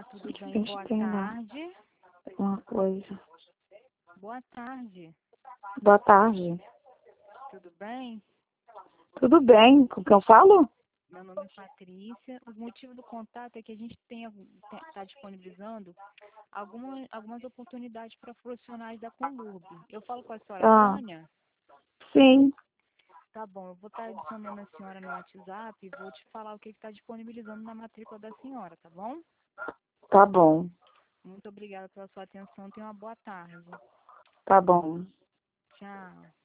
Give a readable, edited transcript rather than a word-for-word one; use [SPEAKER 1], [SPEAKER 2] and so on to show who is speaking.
[SPEAKER 1] Tudo bem?
[SPEAKER 2] Gente,
[SPEAKER 1] Boa
[SPEAKER 2] tem não.
[SPEAKER 1] tarde.
[SPEAKER 2] Uma coisa.
[SPEAKER 1] Boa tarde.
[SPEAKER 2] Boa tarde.
[SPEAKER 1] Tudo bem?
[SPEAKER 2] Tudo bem? Com quem eu falo?
[SPEAKER 1] Meu nome é Patrícia. O motivo do contato é que a gente está disponibilizando algumas oportunidades para profissionais da Conlurb. Eu falo com a senhora
[SPEAKER 2] Ah,
[SPEAKER 1] Tânia?
[SPEAKER 2] sim.
[SPEAKER 1] Tá bom, eu vou estar adicionando a senhora no WhatsApp e vou te falar o que está disponibilizando na matrícula da senhora, tá bom?
[SPEAKER 2] Tá bom.
[SPEAKER 1] Muito obrigada pela sua atenção. Tenha uma boa tarde.
[SPEAKER 2] Tá bom.
[SPEAKER 1] Tchau.